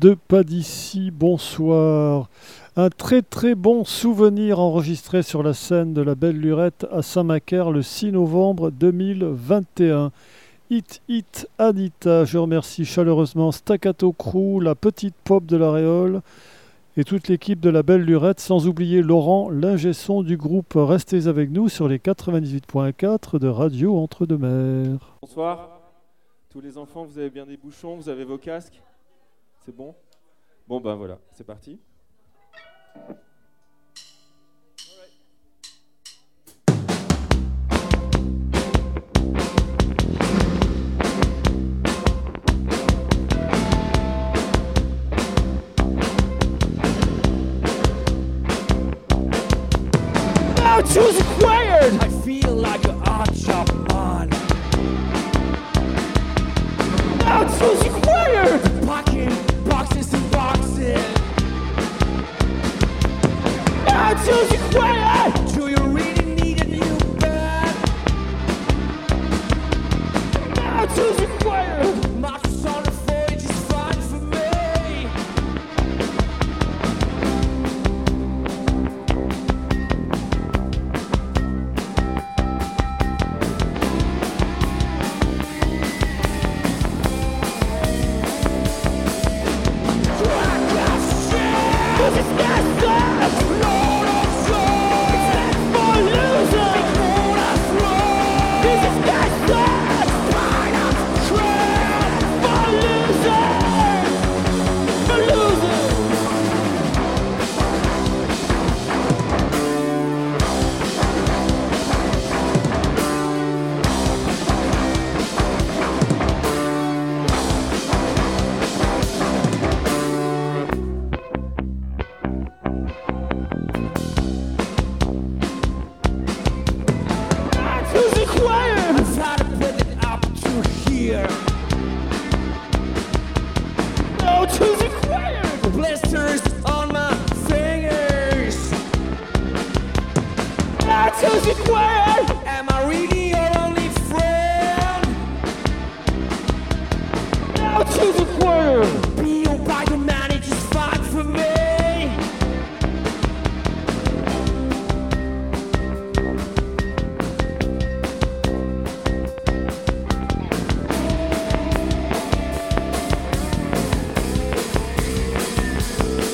de Pas d'ici, bonsoir. Un très très bon souvenir enregistré sur la scène de la Belle Lurette à Saint-Macaire le 6 novembre 2021. Hit Hit Anita, je remercie chaleureusement Staccato Crew, la petite pop de la Réole et toute l'équipe de la Belle Lurette, sans oublier Laurent, l'ingé son du groupe. Restez avec nous sur les 98.4 de Radio Entre-deux-Mers. Bonsoir. Tous les enfants, vous avez bien des bouchons, vous avez vos casques? C'est bon? Bon ben voilà, c'est parti. Now choose acquired! I feel like an odd job man. Now choose acquired! Packing boxes and boxes. Now choose acquired! Do you really need a new bed? Now choose acquired! Mattress on the voyage is fine for me.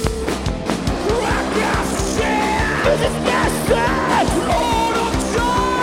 Lord of joy!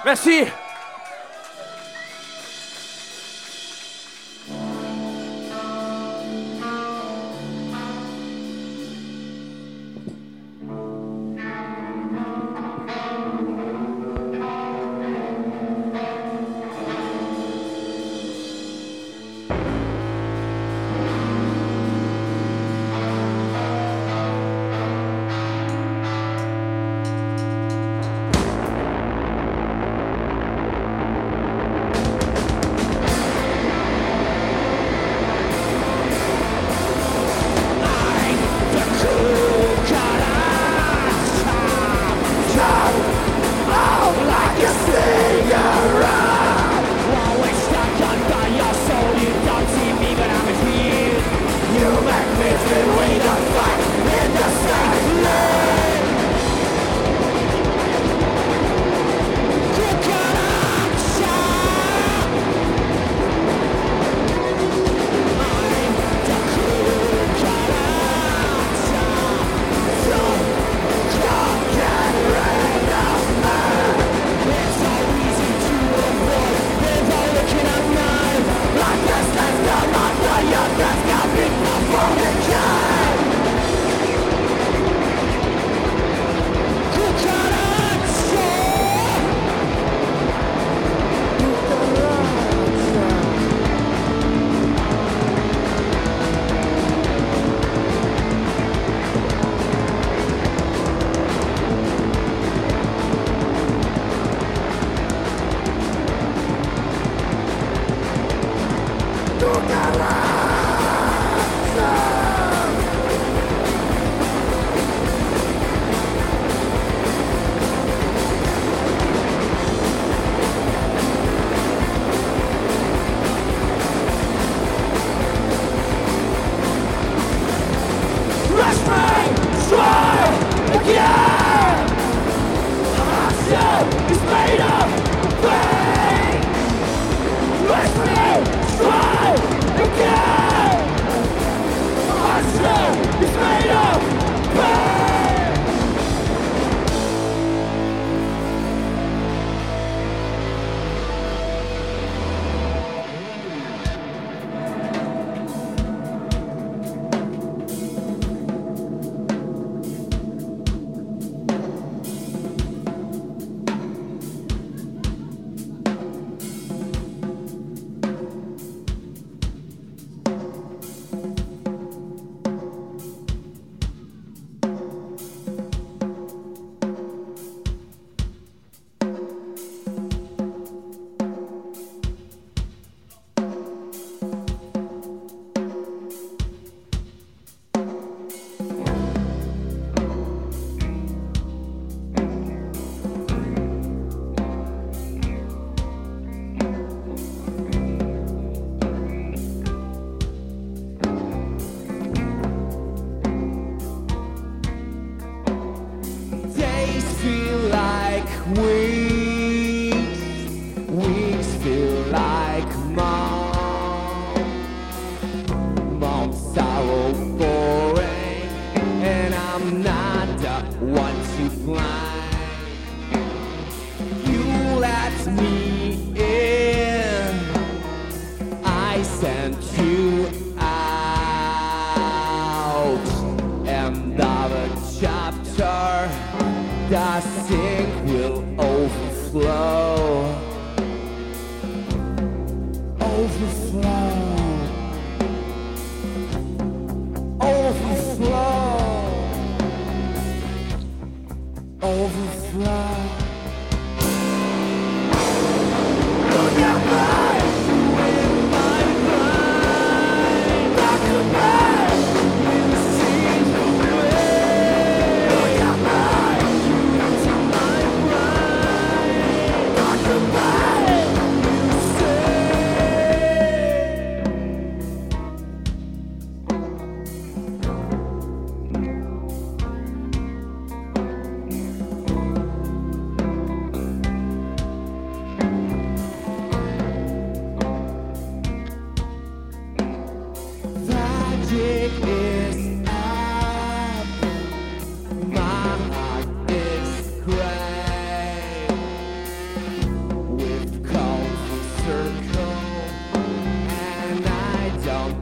Merci.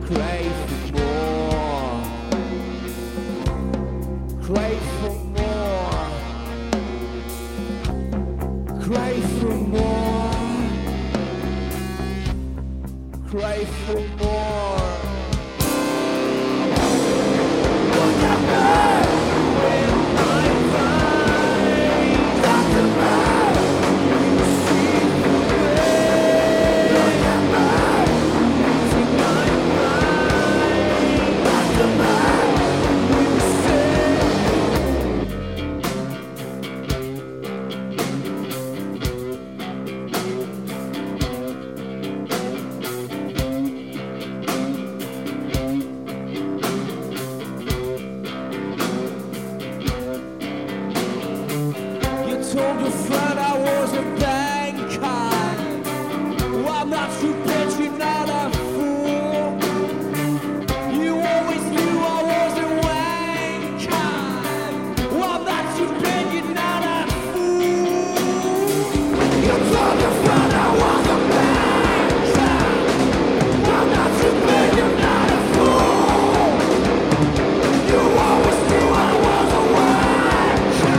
crave for more, crave for more, crave for more, crave for more. Look at me with my eyes, look at me, you see through me. Look at me, using my mind, look at me, you see. You told your friend I was a banker. Well, I'm not stupid, you're not a fool. You always knew I was a wanker. Well, I'm not stupid, you're not a fool. You told your friend I was a banker. Well, I'm not stupid, you're not a fool. You always knew I was a wanker.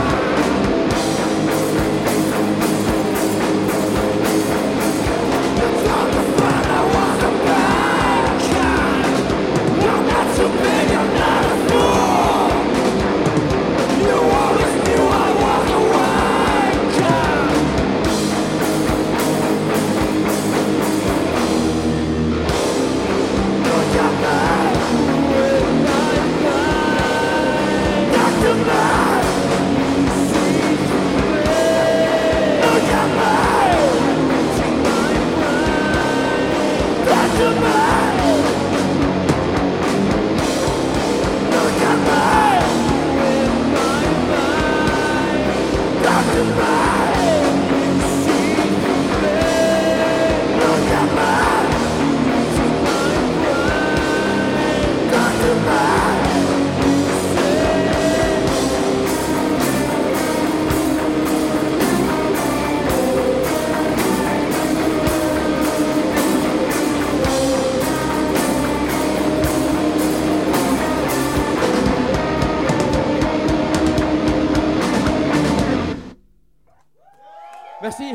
You told your friend I was a banker. Well, I'm not stupid, you're not a fool. You always knew I was a wanker. Look at me with my mind. Look at me, you see through me. Look at me, using my mind. Look at me, look at me with my mind. Look at me, you see through me. Look at me, using my mind. Look at me, you see. Merci.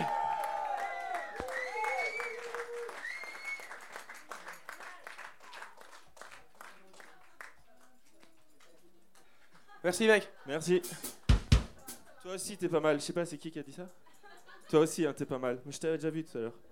Merci mec. Merci. Toi aussi, t'es pas mal. Je sais pas, c'est qui a dit ça? Toi aussi, hein, t'es pas mal. Mais je t'avais déjà vu tout à l'heure.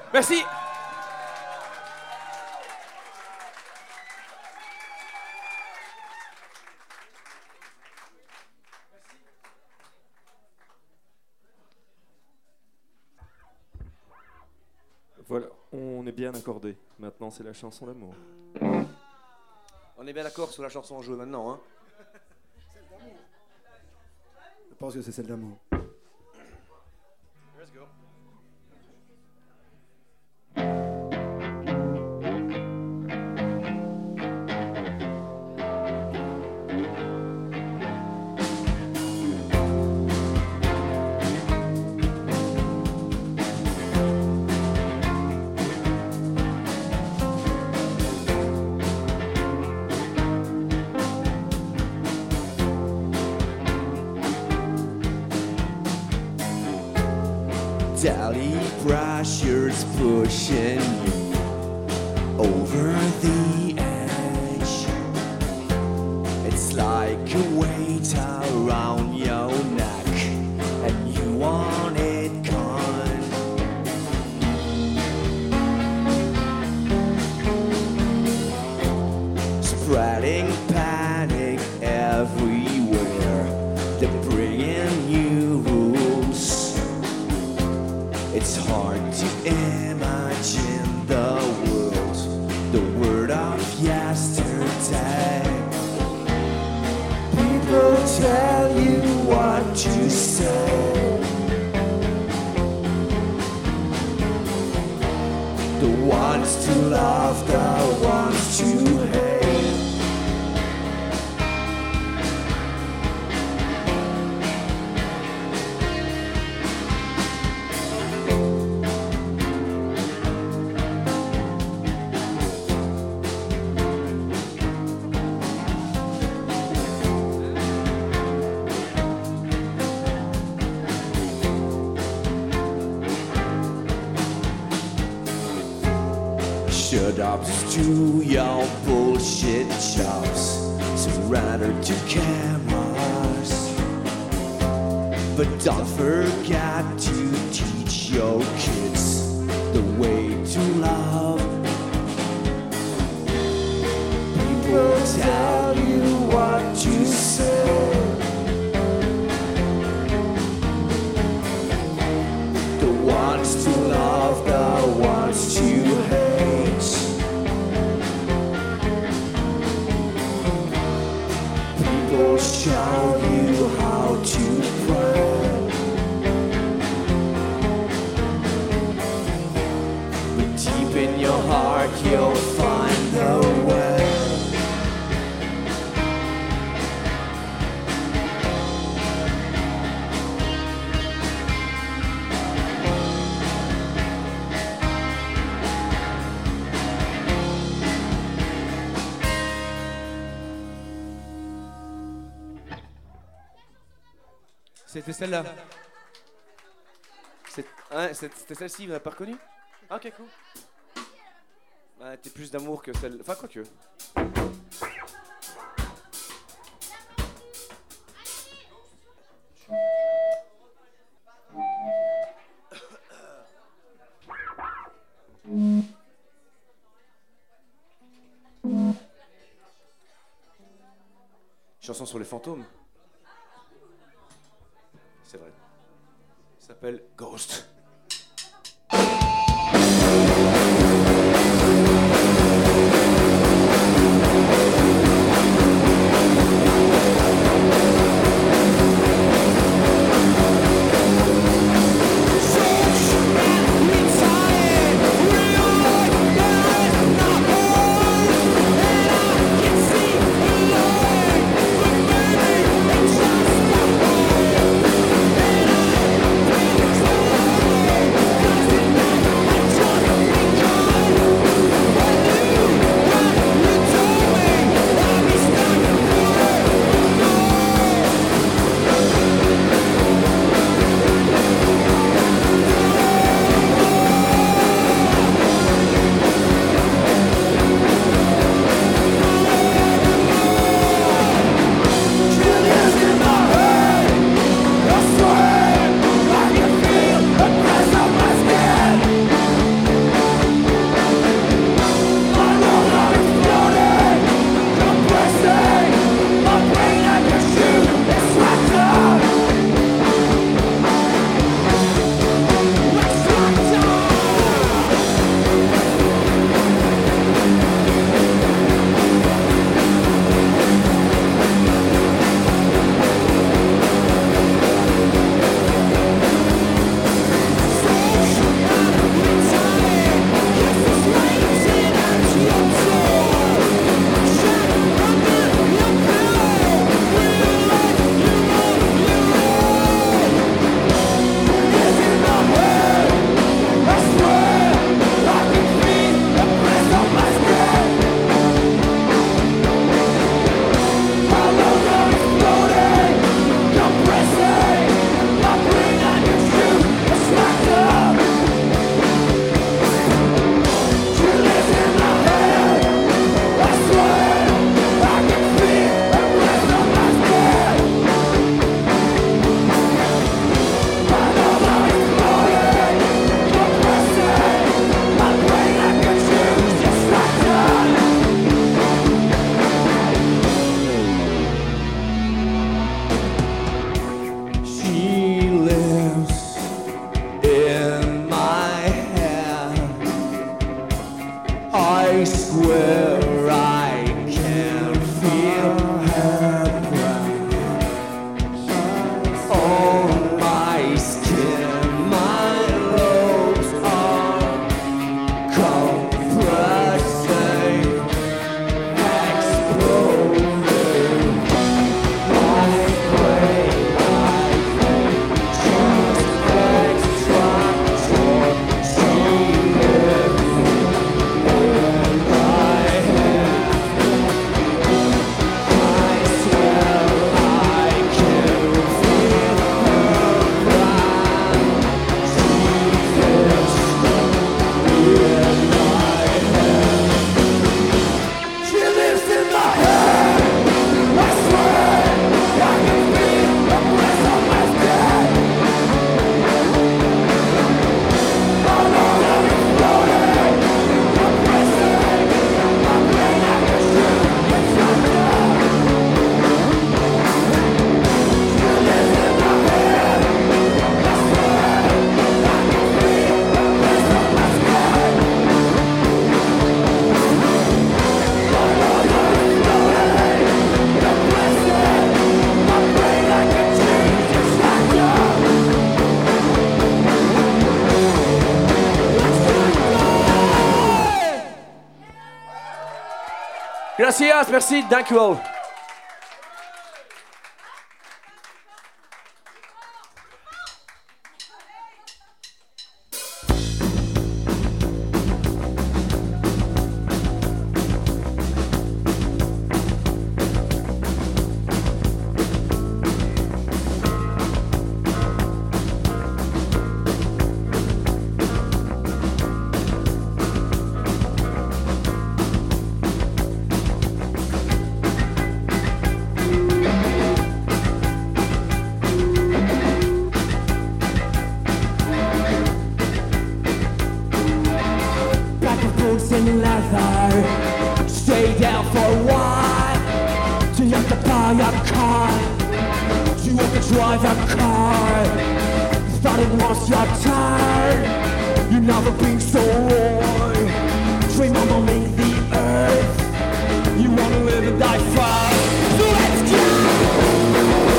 Merci. Voilà, on est bien accordé. Maintenant, c'est la chanson d'amour. On est bien d'accord sur la chanson en jeu maintenant, hein? Je pense que c'est celle d'amour. Let's go. Daily pressure's pushing you over the edge. It's like a weight around your neck, and you want it gone. Spreading panic everywhere. They're bringing you rules. It's hard to imagine the word of yesterday. People tell you what to say. The ones to love, the ones to hate. Shut up to your bullshit jobs. Surrender to cameras. But don't forget to teach your kids the way to love. People tell you what to say. The ones to love, the ones to hate. People show you how to pray. But deep in your heart you'll find the way. C'était celle-là. C'était celle-ci, vous n'avez pas reconnu? Ah, ok, cool. Bah, t'es plus d'amour que celle... Enfin, quoique. Chanson sur les fantômes. C'est vrai. Ça s'appelle Ghost. Just Gracias, merci, dankjewel. Back and forth in leather, stay down for a while. Do you have to buy a car? Do you want to drive a car? Thought it was your turn. You've never been so wrong. Dream on owning the earth. You wanna live and die fast. So let's go!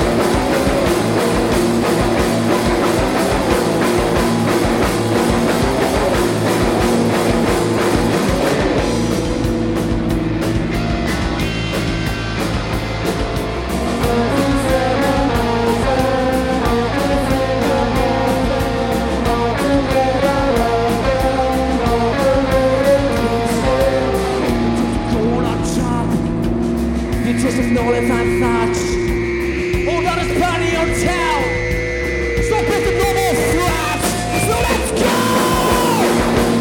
Gold on top, you just ignore it and thatch. All that is party on town, so pick the normal flats. So let's go!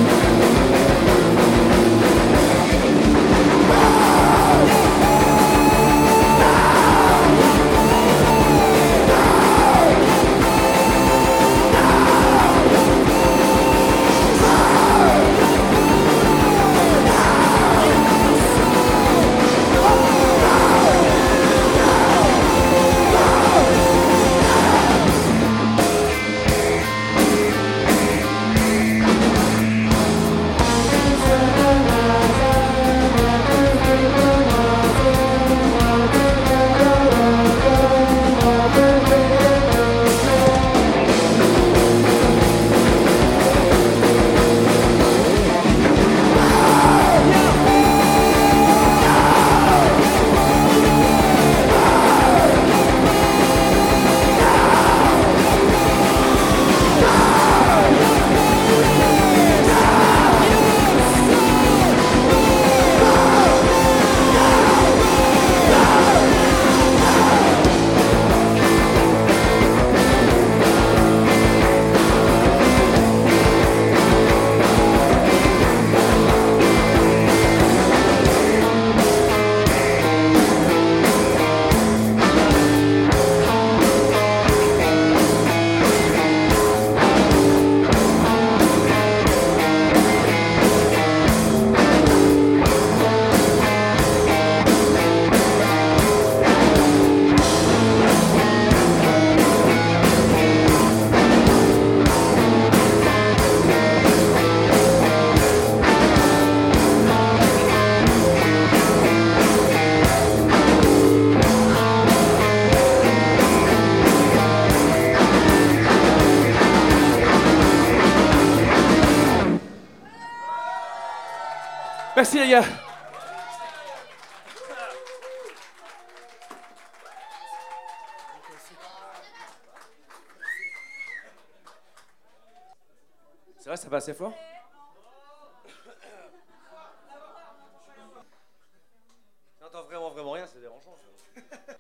Merci les gars. C'est vrai, ça va assez fort? J'entends vraiment rien, c'est dérangeant. Ça.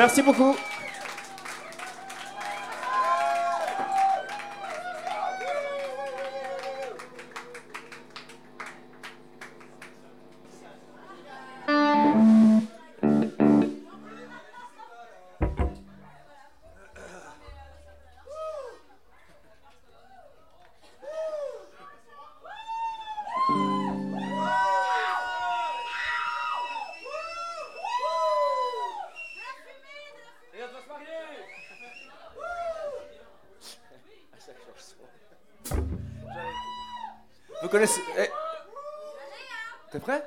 Merci beaucoup. Vous connaissez... T'es prêt?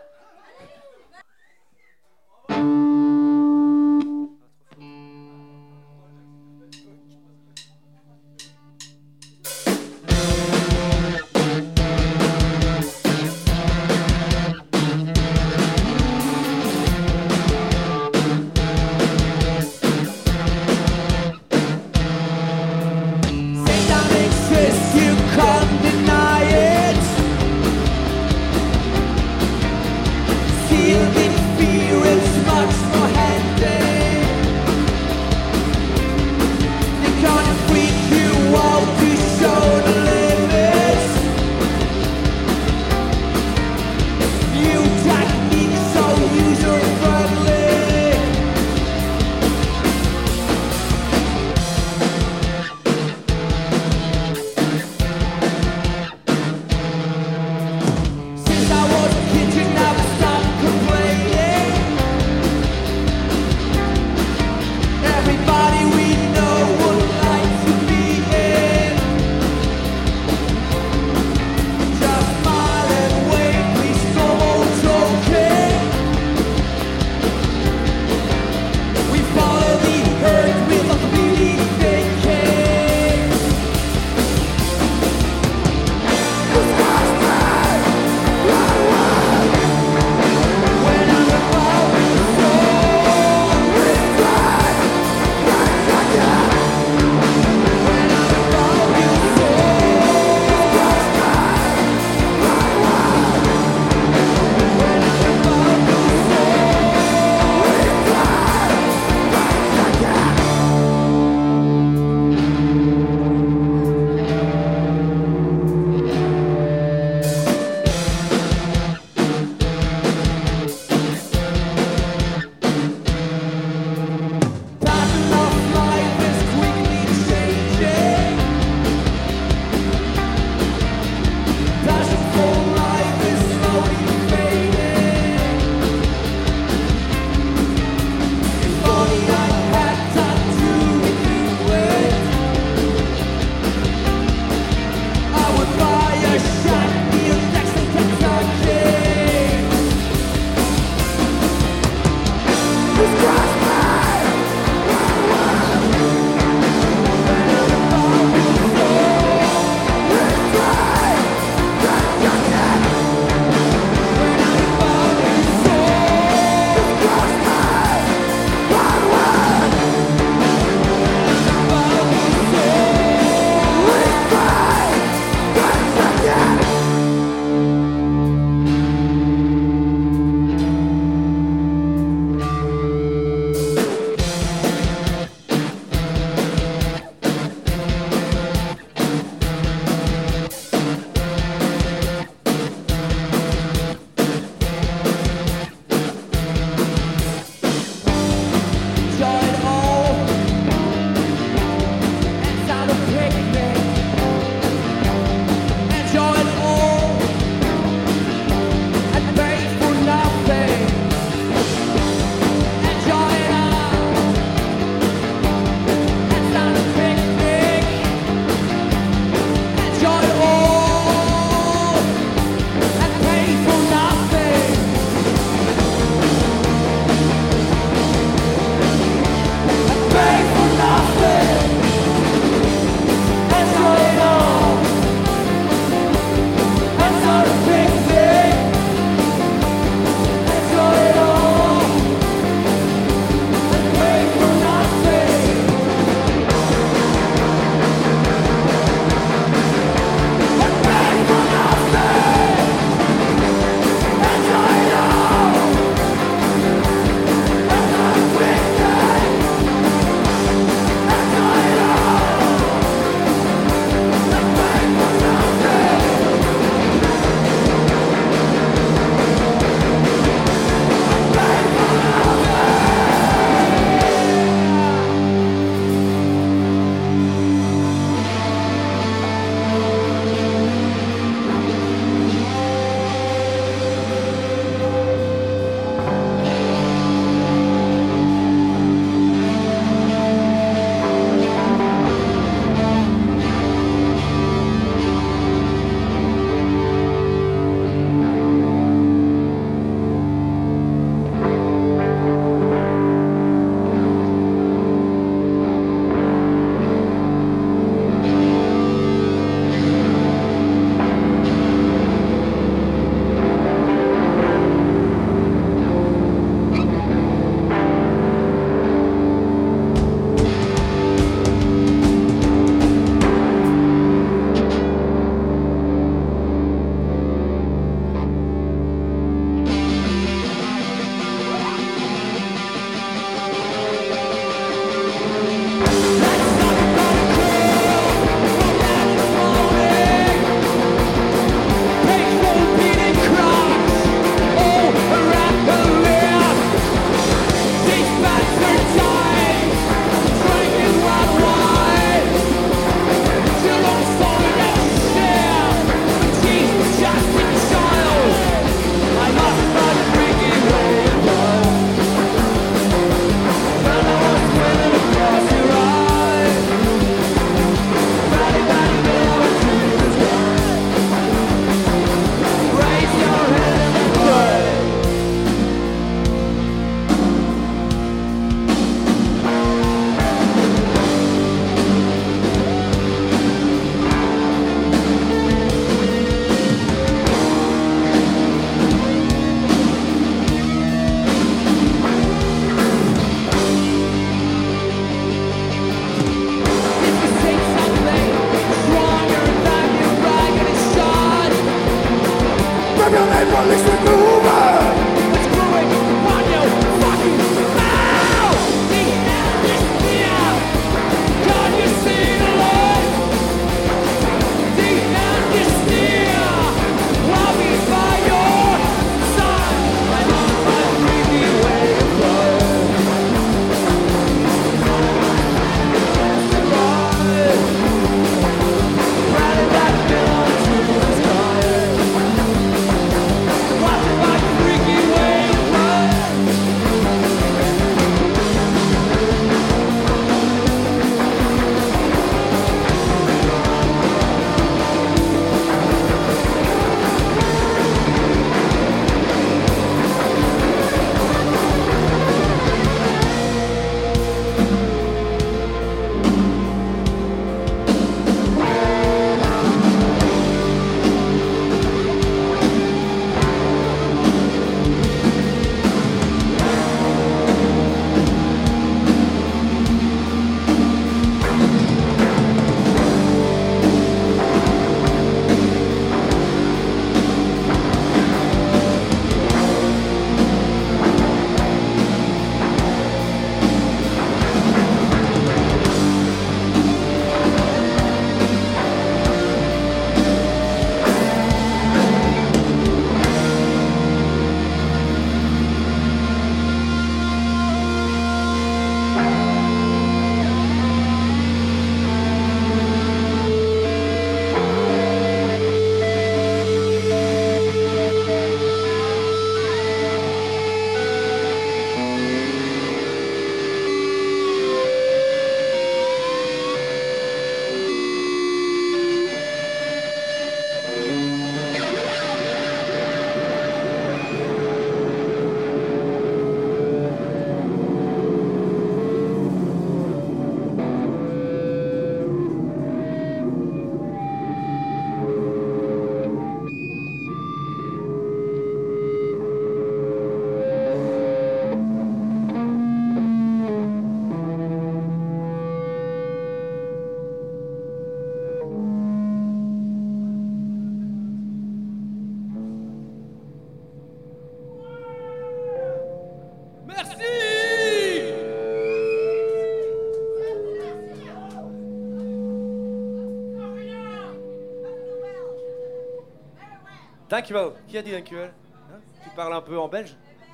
Dankjewel. Qui a dit dankjewel? Hein? Tu parles un peu en belge?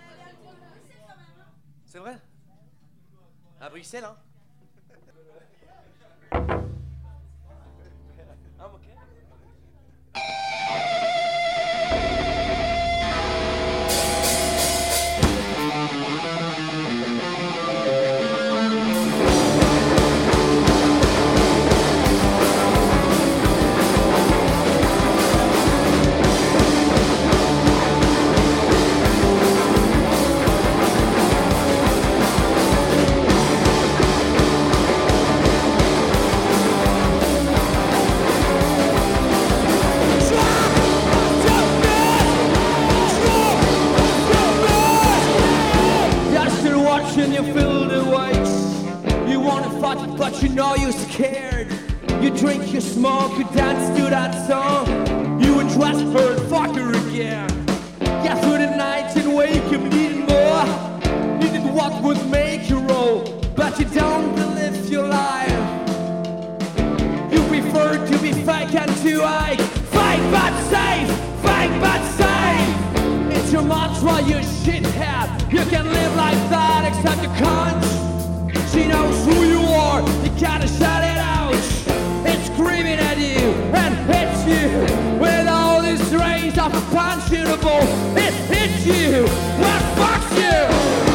C'est vrai? À Bruxelles, hein? Ah, ok. But you know you're scared. You drink, you smoke, you dance to that song. You would dress her and fuck her again. Get through the night and wake up needing more. Needed what would make you roll, but you don't live your life. You prefer to be fake and to hide. Fake but safe, fake but safe. It's your mantra, you shithead. You can live like that except you can't. She knows who you are, you gotta shut it out. It's screaming at you and hits you with all these rays of punchable. It hits you, what fucks you?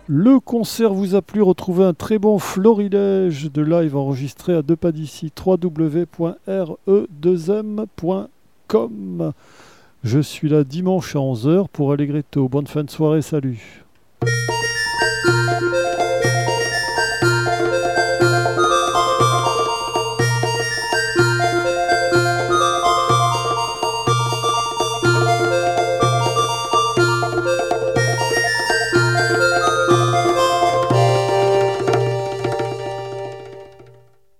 Le concert vous a plu, retrouvez un très bon florilège de live enregistré à deux pas d'ici, www.re2m.com. Je suis là dimanche à 11h pour Allegretto. Bonne fin de soirée, salut.